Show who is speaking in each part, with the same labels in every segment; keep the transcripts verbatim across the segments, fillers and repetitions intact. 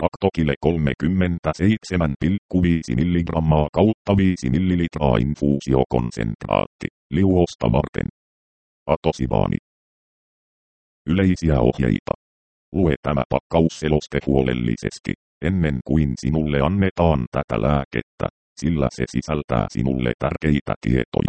Speaker 1: Traktokile kolmekymmentäseitsemän pilkku viisi milligrammaa kautta viisi millilitraa infuusiokonsentraatti, liuosta varten. Atosibaani. Yleisiä ohjeita. Lue tämä pakkausseloste huolellisesti, ennen kuin sinulle annetaan tätä lääkettä, sillä se sisältää sinulle tärkeitä tietoja.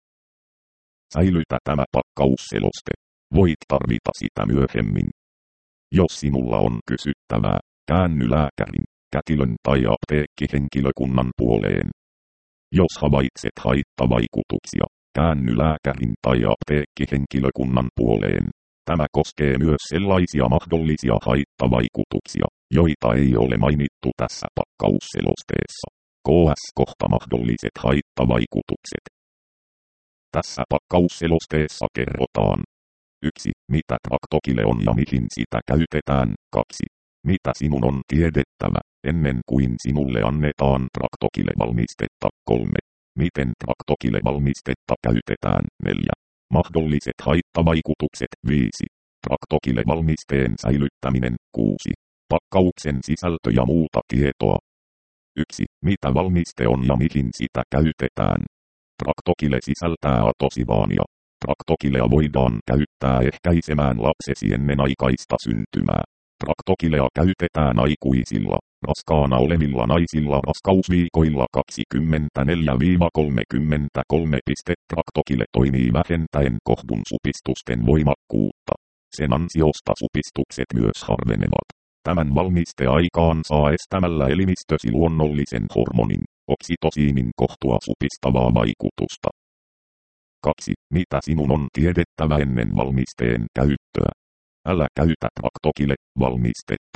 Speaker 1: Säilytä tämä pakkausseloste. Voit tarvita sitä myöhemmin. Jos sinulla on kysyttävää, käänny lääkärin, kätilön tai apteekkihenkilökunnan puoleen. Jos havaitset haittavaikutuksia, käänny lääkärin tai apteekkihenkilökunnan puoleen. Tämä koskee myös sellaisia mahdollisia haittavaikutuksia, joita ei ole mainittu tässä pakkausselosteessa. K S kohta mahdolliset haittavaikutukset. Tässä pakkausselosteessa kerrotaan: yksi. Mitä Traktokile on ja mihin sitä käytetään. kaksi. Mitä sinun on tiedettävä, ennen kuin sinulle annetaan Traktokile-valmistetta. kolme. Miten Traktokile-valmistetta käytetään. neljä. Mahdolliset haittavaikutukset. viisi. Traktokile-valmisteen säilyttäminen. kuusi. Pakkauksen sisältö ja muuta tietoa. yksi. Mitä valmiste on ja mihin sitä käytetään. Traktokile sisältää atosibaania. Traktokilea voidaan käyttää ehkäisemään lapsesi ennenaikaista syntymää. Traktokilea käytetään aikuisilla, raskaana olevilla naisilla raskausviikoilla kaksikymmentäneljä kolmekymmentäkolme. Traktokile toimii vähentäen kohdun supistusten voimakkuutta. Sen ansiosta supistukset myös harvenevat. Tämän valmiste aikaan saa estämällä elimistösi luonnollisen hormonin, oksitosiinin kohtua supistavaa vaikutusta. kaksi. Mitä sinun on tiedettävä ennen valmisteen käyttöä? Älä käytä Traktokile-valmistetta.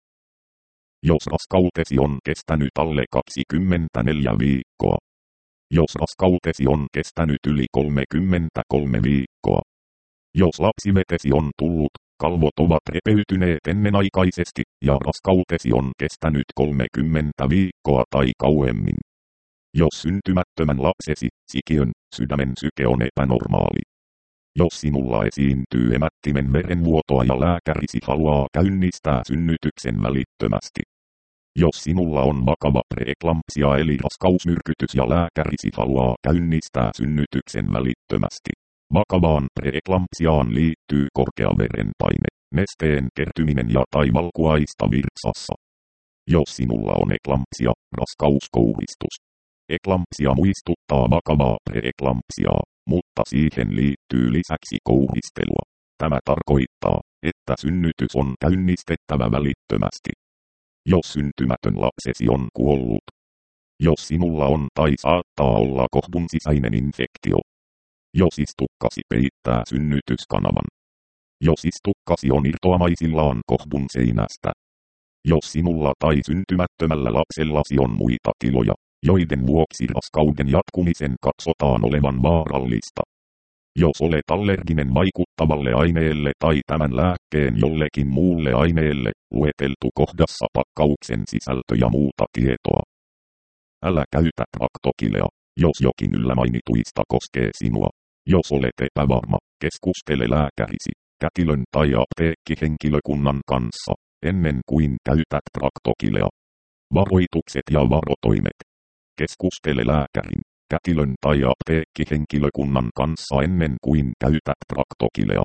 Speaker 1: Jos raskautesi on kestänyt alle kaksikymmentäneljä viikkoa. Jos raskautesi on kestänyt yli kolmekymmentäkolme viikkoa. Jos lapsivetesi on tullut, kalvot ovat repeytyneet ennenaikaisesti ja raskautesi on kestänyt kolmekymmentä viikkoa tai kauemmin. Jos syntymättömän lapsesi, sikiön, sydämen syke on epänormaali. Jos sinulla esiintyy emättimen verenvuotoa ja lääkärisi haluaa käynnistää synnytyksen välittömästi. Jos sinulla on vakava preeklampsia eli raskausmyrkytys ja lääkärisi haluaa käynnistää synnytyksen välittömästi. Vakavaan preeklampsiaan liittyy korkea verenpaine, nesteen kertyminen ja tai valkuaista virtsassa. Jos sinulla on eklampsia, raskauskouristus. Eklampsia muistuttaa vakavaa preeklampsiaa, mutta siihen liittyy lisäksi kouristelua. Tämä tarkoittaa, että synnytys on käynnistettävä välittömästi. Jos syntymätön lapsesi on kuollut. Jos sinulla on tai saattaa olla kohdun sisäinen infektio. Jos istukkasi peittää synnytyskanavan. Jos istukkasi on irtoamaisillaan kohdun seinästä. Jos sinulla tai syntymättömällä lapsellasi on muita tiloja, joiden vuoksi raskauden jatkumisen katsotaan olevan vaarallista. Jos olet allerginen vaikuttavalle aineelle tai tämän lääkkeen jollekin muulle aineelle, lueteltu kohdassa pakkauksen sisältö ja muuta tietoa. Älä käytä Traktokilea, jos jokin yllä mainituista koskee sinua. Jos olet epävarma, keskustele lääkärisi, kätilön tai apteekkihenkilökunnan kanssa, ennen kuin käytät Traktokilea. Varoitukset ja varotoimet. Keskustele lääkärin, kätilön tai apteekkihenkilökunnan kanssa ennen kuin käytät Traktokilea.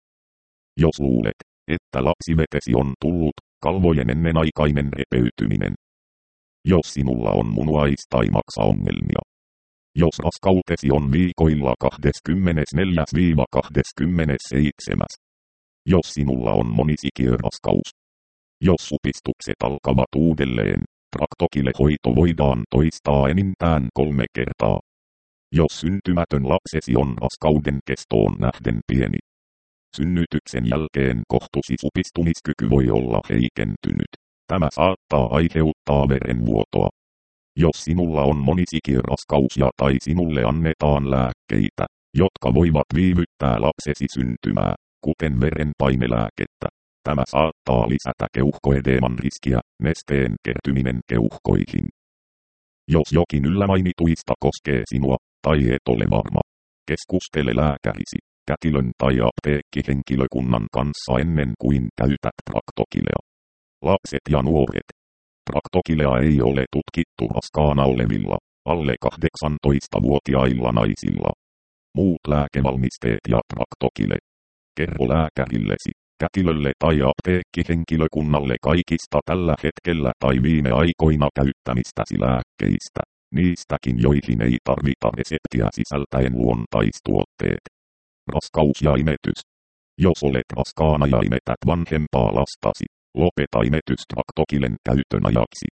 Speaker 1: Jos luulet, että lapsivetesi on tullut, kalvojen ennenaikainen repeytyminen. Jos sinulla on munuais- tai maksaongelmia. Jos raskautesi on viikoilla kaksikymmentäneljä kaksikymmentäseitsemän. Jos sinulla on monisikiöraskaus. Jos supistukset alkavat uudelleen, Traktokile-hoito voidaan toistaa enintään kolme kertaa. Jos syntymätön lapsesi on raskauden kestoon nähden pieni. Synnytyksen jälkeen kohtusi supistumiskyky voi olla heikentynyt. Tämä saattaa aiheuttaa verenvuotoa. Jos sinulla on monisikiöraskaus ja tai sinulle annetaan lääkkeitä, jotka voivat viivyttää lapsesi syntymää, kuten verenpainelääkettä, tämä saattaa lisätä keuhkoedeeman riskiä, nesteen kertyminen keuhkoihin. Jos jokin yllä mainituista koskee sinua, tai et ole varma, keskustele lääkärisi, kätilön tai apteekkihenkilökunnan kanssa ennen kuin käytät Traktokilea. Lapset ja nuoret. Traktokilea ei ole tutkittu raskaana olevilla, alle kahdeksantoistavuotiailla naisilla. Muut lääkevalmisteet ja traktokile. Kerro lääkärillesi, kätilölle tai apteekkihenkilökunnalle kaikista tällä hetkellä tai viime aikoina käyttämistäsi lääkkeistä, niistäkin joihin ei tarvita reseptiä sisältäen luontaistuotteet. Raskaus ja imetys. Jos olet raskaana ja imetät vanhempaa lastasi, lopeta imetys traktokilen käytön ajaksi.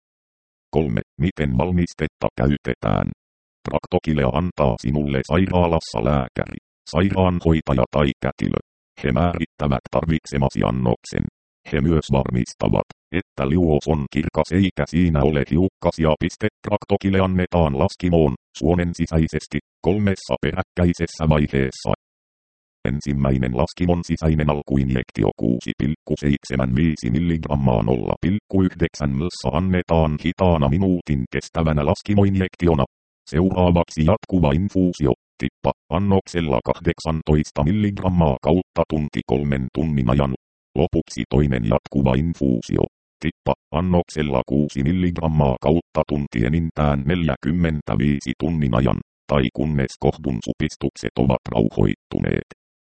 Speaker 1: kolme. Miten valmistetta käytetään? Traktokilea antaa sinulle sairaalassa lääkäri, sairaanhoitaja tai kätilö. He määrittävät tarvitsemasi annoksen. He myös varmistavat, että liuos on kirkas eikä siinä ole hiukkasia. Traktokile annetaan laskimoon, suonen sisäisesti, kolmessa peräkkäisessä vaiheessa. Ensimmäinen laskimon sisäinen alkuinjektio kuusi pilkku seitsemänkymmentäviisi milligrammaa nolla pilkku yhdeksän ml annetaan hitaana minuutin kestävänä laskimoinjektiona. Seuraavaksi jatkuva infuusio, tippa, annoksella kahdeksantoista milligrammaa kautta tunti kolmen tunnin ajan. Lopuksi toinen jatkuva infuusio, tippa, annoksella kuusi milligrammaa kautta tunti enintään neljäkymmentäviisi tunnin ajan, tai kunnes kohdun supistukset ovat rauhoittuneet.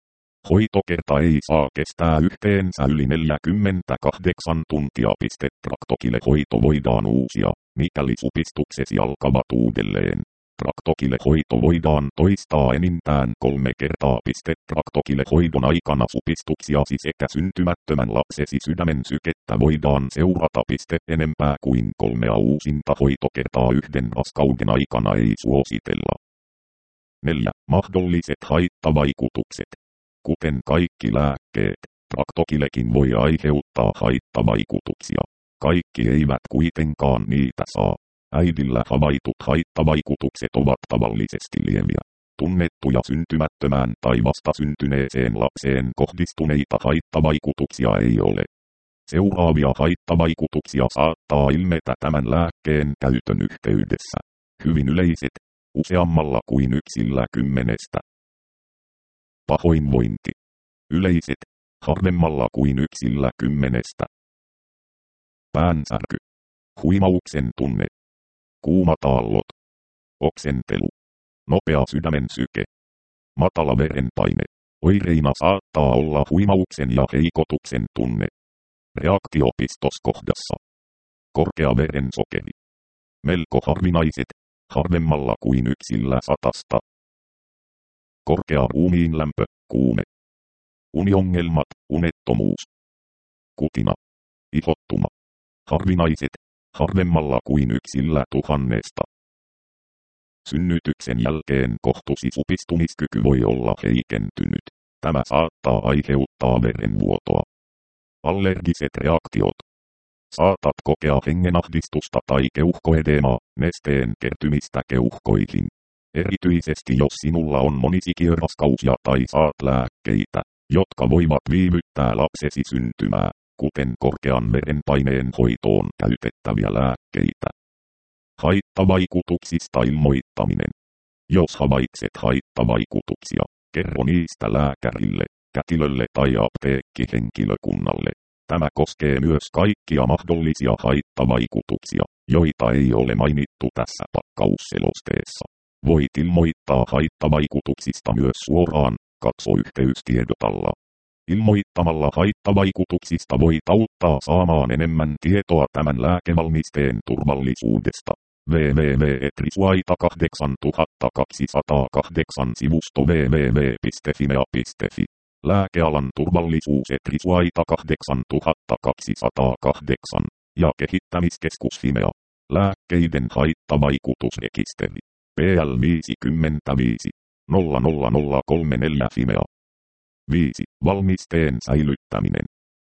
Speaker 1: Hoitokerta ei saa kestää yhteensä yli neljäkymmentäkahdeksan tuntia. Traktokile hoito voidaan uusia, mikäli supistuksesi alkavat uudelleen. Traktokile hoito voidaan toistaa enintään kolme kertaa. Traktokile hoidon aikana supistuksiasi sekä syntymättömän lapsesi sydämen sykettä voidaan seurata. Enempää kuin kolmea uusinta hoitokertaa yhden raskauden aikana ei suositella. neljä. Mahdolliset haittavaikutukset. Kuten kaikki lääkkeet, traktokilekin voi aiheuttaa haittavaikutuksia. Kaikki eivät kuitenkaan niitä saa. Äidillä havaitut haittavaikutukset ovat tavallisesti lieviä. Tunnettuja syntymättömään tai vastasyntyneeseen lapseen kohdistuneita haittavaikutuksia ei ole. Seuraavia haittavaikutuksia saattaa ilmetä tämän lääkkeen käytön yhteydessä. Hyvin yleiset, useammalla kuin yksillä kymmenestä. Pahoinvointi. Yleiset, harvemmalla kuin yksillä kymmenestä. Päänsärky. Huimauksen tunne. Kuumat aallot. Oksentelu. Nopea sydämen syke. Matala verenpaine. Oireina saattaa olla huimauksen ja heikotuksen tunne. Reaktio pistoskohdassa. Korkea verensokeri. Melko harvinaiset, harvemmalla kuin yksillä satasta. Korkea ruumiinlämpö, kuume. Uniongelmat, unettomuus. Kutina. Ihottuma. Harvinaiset, harvemmalla kuin yksillä tuhannesta. Synnytyksen jälkeen kohtusi supistumiskyky voi olla heikentynyt. Tämä saattaa aiheuttaa verenvuotoa. Allergiset reaktiot. Saatat kokea hengenahdistusta tai keuhkoedemaa, nesteen kertymistä keuhkoihin. Erityisesti jos sinulla on monisikiöraskaus tai saat lääkkeitä, jotka voivat viivyttää lapsesi syntymää, kuten korkean verenpaineen hoitoon käytettäviä lääkkeitä. Haittavaikutuksista ilmoittaminen. Jos havaitset haittavaikutuksia, kerro niistä lääkärille, kätilölle tai apteekkihenkilökunnalle. Tämä koskee myös kaikkia mahdollisia haittavaikutuksia, joita ei ole mainittu tässä pakkausselosteessa. Voit ilmoittaa haittavaikutuksista myös suoraan, katso yhteystiedotalla. Ilmoittamalla haittavaikutuksista voit auttaa saamaan enemmän tietoa tämän lääkevalmisteen turvallisuudesta. double-u double-u double-u piste risuaita kahdeksantuhattakaksisataakahdeksan sivusto double-u double-u double-u piste fimea piste fi. Lääkealan turvallisuus et risuaita kahdeksantuhattakaksisataakahdeksan ja kehittämiskeskus Fimea. Lääkkeiden haittavaikutusrekisteri. P L viisikymmentäviisi nolla nolla nolla kolmekymmentäneljä Fimea. viisi. Valmisteen säilyttäminen.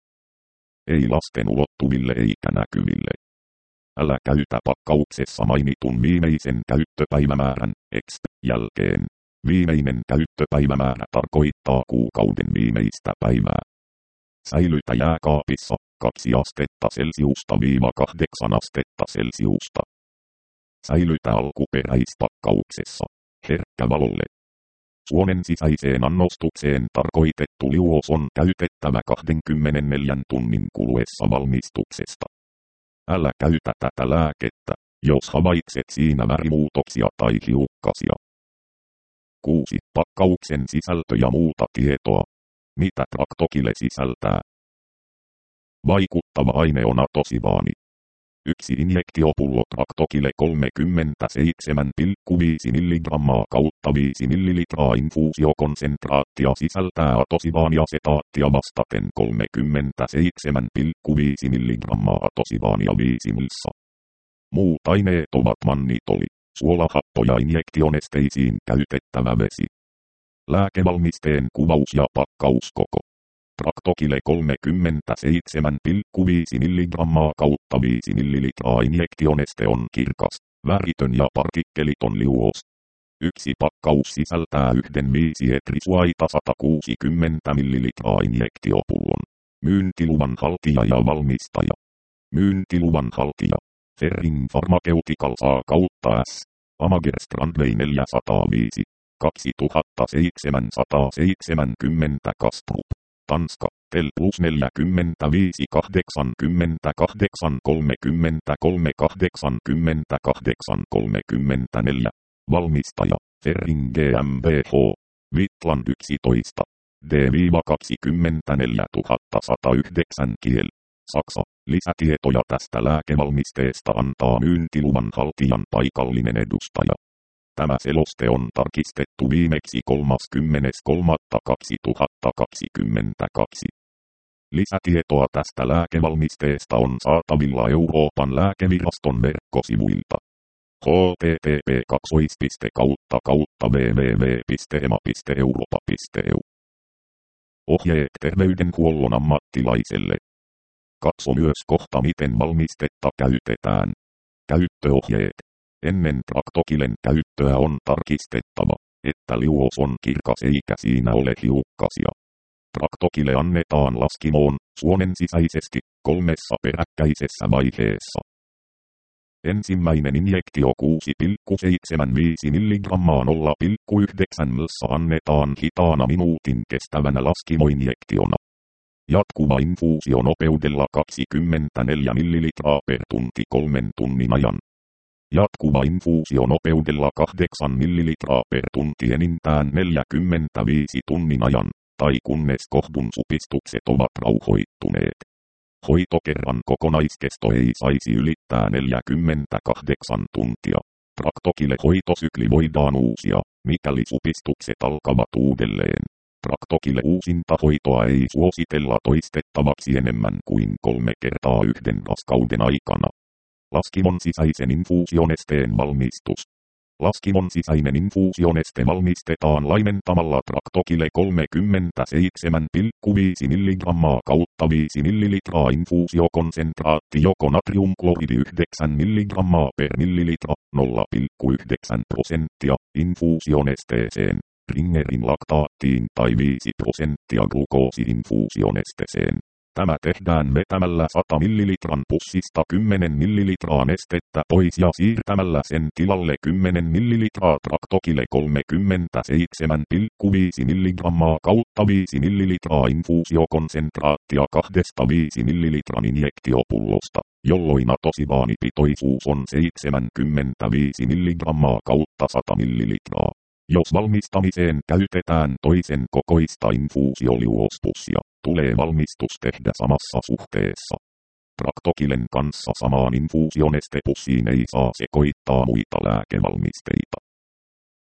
Speaker 1: Ei lasten ulottuville eikä näkyville. Älä käytä pakkauksessa mainitun viimeisen käyttöpäivämäärän X jälkeen. Viimeinen käyttöpäivämäärä tarkoittaa kuukauden viimeistä päivää. Säilytä jääkaapissa kaksi astetta Celsiusta viiva kahdeksan astetta Celsiusta. Säilytä alkuperäispakkauksessa herkkä valolle. Suonen sisäiseen annostukseen tarkoitettu liuos on käytettävä kaksikymmentäneljä tunnin kuluessa valmistuksesta. Älä käytä tätä lääkettä, jos havaitset siinä värimuutoksia tai hiukkasia. kuusi. Pakkauksen sisältö ja muuta tietoa. Mitä Tractogile sisältää? Vaikuttava aine on atosibaani. Yksi injektiopullo Tractogile kolmekymmentäseitsemän pilkku viisi milligrammaa kautta viisi millilitraa infuusiokonsentraattia sisältää atosibaaniasetaattia vastaten kolmekymmentäseitsemän pilkku viisi milligrammaa atosibaania viisi millissa. Muut aineet ovat mannitoli, suolahappo ja injektionesteisiin käytettävä vesi. Lääkevalmisteen kuvaus ja pakkauskoko. Tractogile kolmekymmentäseitsemän pilkku viisi milligrammaa kautta viisi millilitraa injektioneste on kirkas, väritön ja partikkeliton liuos. Yksi pakkaus sisältää yhden viisi etrisuaita sata kuusikymmentä millilitraa injektiopullon. Myyntiluvan haltija ja valmistaja. Myyntiluvan haltija. Ferring Pharmaceuticals A kautta S. Amager Strandway neljäsataaviisi. kaksituhattaseitsemänsataaseitsemänkymmentä Kastrup. Tanska, Tel plus neljäkymmentäviisi kahdeksankymmentäkahdeksan kolmekymmentäkolme kahdeksankymmentäkahdeksan kolmekymmentäneljä. Valmistaja, Ferring GmbH. Vitland yksitoista. D kaksikymmentäneljätuhattasatayhdeksän Kiel. Saksa. Lisätietoja tästä lääkevalmisteesta antaa myyntiluvan haltijan paikallinen edustaja. Tämä seloste on tarkistettu viimeksi kolmaskymmenes kolmatta kaksituhattakaksikymmentäkaksi. Lisätietoa tästä lääkevalmisteesta on saatavilla Euroopan lääkeviraston verkkosivuilta. h t t p kautta kautta w w w piste e m a piste europa piste e u. Ohjeet terveydenhuollon ammattilaiselle. Katso myös kohta miten valmistetta käytetään. Käyttöohjeet. Ennen Tractogilen käyttöä on tarkistettava, että liuos on kirkas eikä siinä ole hiukkasia. Tractogile annetaan laskimoon, suonen sisäisesti, kolmessa peräkkäisessä vaiheessa. Ensimmäinen injektio kuusi pilkku seitsemänkymmentäviisi milligrammaa nolla pilkku yhdeksän millissa annetaan hitaana minuutin kestävänä laskimoinjektiona. Jatkuva infuusio nopeudella kaksikymmentäneljä millilitraa per tunti kolmen tunnin ajan. Jatkuva infuusio nopeudella kahdeksan millilitraa per tunti enintään neljäkymmentäviisi tunnin ajan, tai kunnes kohdun supistukset ovat rauhoittuneet. Hoitokerran kokonaiskesto ei saisi ylittää neljäkymmentäkahdeksan tuntia. Tractogile hoitosykli voidaan uusia, mikäli supistukset alkavat uudelleen. Tractogile uusintahoitoa ei suositella toistettavaksi enemmän kuin kolme kertaa yhden raskauden aikana. Laskimon sisäisen infuusionesteen valmistus. Laskimon sisäinen infuusioneste valmistetaan laimentamalla Tractogile kolmekymmentäseitsemän pilkku viisi milligrammaa kautta viisi millilitraa infuusiokonsentraatti joko natriumkloridi yhdeksän milligrammaa per millilitra, nolla pilkku yhdeksän prosenttia, infuusionesteeseen, Ringerin laktaattiin tai viisi prosenttia glukoosi-infuusionesteeseen. Tämä tehdään vetämällä sata millilitran pussista kymmenen millilitraa nestettä pois ja siirtämällä sen tilalle kymmenen millilitraa Tractogile kolmekymmentäseitsemän pilkku viisi milligrammaa kautta viisi millilitraa infuusiokonsentraattia kahdesta viisi millilitran injektiopullosta, jolloin atosibaanipitoisuus on seitsemänkymmentäviisi milligrammaa kautta sata millilitraa. Jos valmistamiseen käytetään toisen kokoista infuusioliuospussia, tulee valmistus tehdä samassa suhteessa. Tractogilen kanssa samaan infuusionestepussiin ei saa sekoittaa muita lääkevalmisteita.